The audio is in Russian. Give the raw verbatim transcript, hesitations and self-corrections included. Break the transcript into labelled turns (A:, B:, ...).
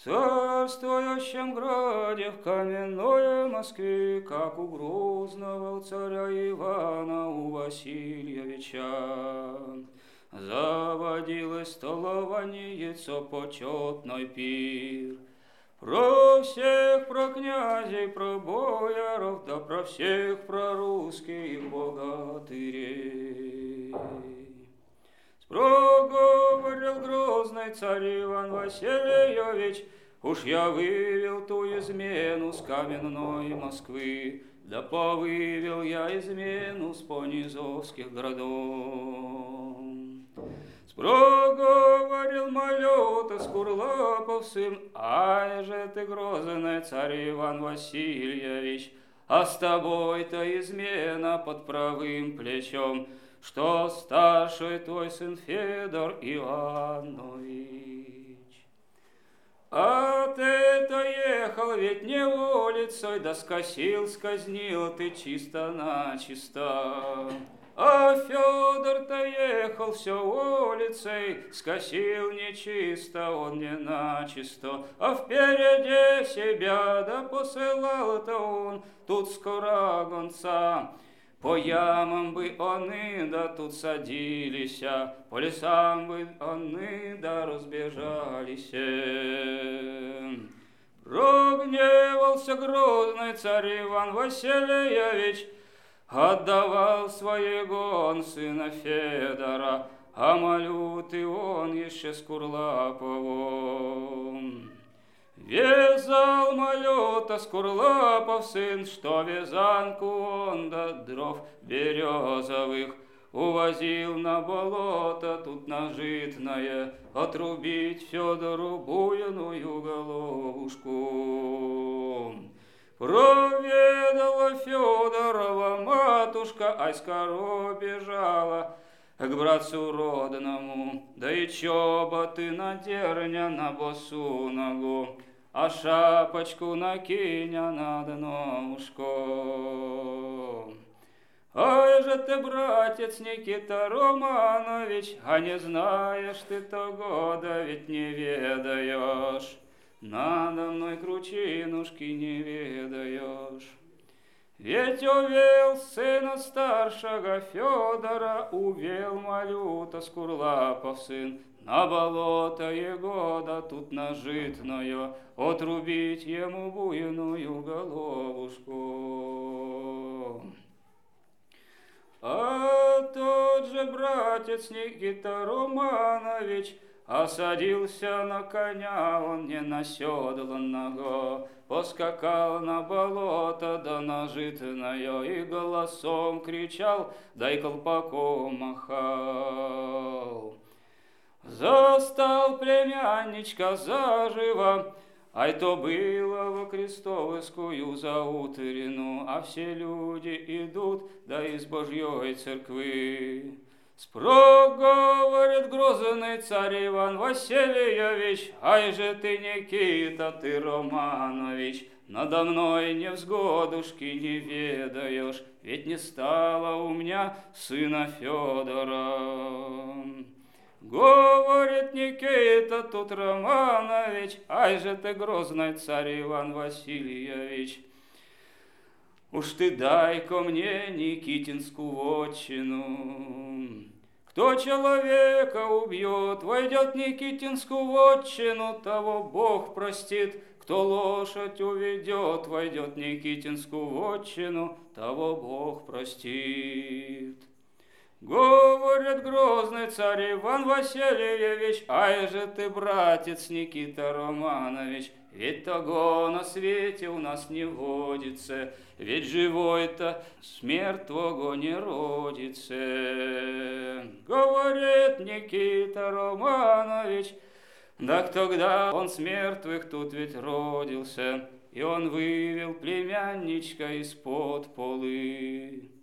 A: царствующем граде в каменной Москве, как у грозного царя Ивана, у Васильевича. Заводилось столованиецо, почетной пир. Про всех, про князей, про бояров, да про всех, про русских богатырей. Спроговорил грозный царь Иван Васильевич: уж я вывел ту измену с каменной Москвы, да повывел я измену с понизовских городов. Спроговорил малюта Скурлапов сын: ай же ты, грозный царь Иван Васильевич, а с тобой-то измена под правым плечом, что старший твой сын Федор Иванович. А ты-то ехал ведь не улицей, да скосил, сказнил ты чисто-начисто. А Федор-то ехал все улицей, скосил нечисто, он не начисто, а впереди себя да посылал-то он тут скоро гонца. По ямам бы они да тут садились, по лесам бы они да разбежались. Прогневался грозный царь Иван Васильевич, отдавал своего сына Федора, а малюты он еще Скурлапову. Вязал малюта Скурлапов сын, что вязанку он до дров березовых увозил на болото тут на житное, отрубить Федору буйную головушку. Проведала Федорова матушка, ай скоро бежала к братцу родному, да и чоботы надерня на босу ногу, а шапочку накиня над ножку. Ай же ты, братец Никита Романович, а не знаешь ты того, да ведь не ведаешь. Надо мной кручинушки не ведаешь. Ведь увел сына старшего Федора, увел малюта Скурлапов сын, на болото его, да тут на житное, отрубить ему буйную головушку. А тот же братец Никита Романович осадился на коня, он не наседланного, поскакал на болото да на житное и голосом кричал, да и колпаком махал. Застал племянничка заживо, ай то было во Крестовскую заутрину, а все люди идут, да из Божьей церкви. Спроговорит грозный царь Иван Васильевич: ай же ты, Никита, ты Романович, надо мной невзгодушки не ведаешь, ведь не стало у меня сына Федора. Говорит Никита тут Романович: ай же ты, грозный царь Иван Васильевич, уж ты дай-ка мне Никитинскую вотчину. Кто человека убьет, войдет Никитинскую вотчину, того Бог простит. Кто лошадь уведет, войдет Никитинскую вотчину, того Бог простит. Говорит грозный царь Иван Васильевич: ай же ты, братец Никита Романович, ведь того на свете у нас не водится, ведь живой-то с мертвого не родится. Говорит Никита Романович: так тогда он с мертвых тут ведь родился, и он вывел племянничка из-под полы.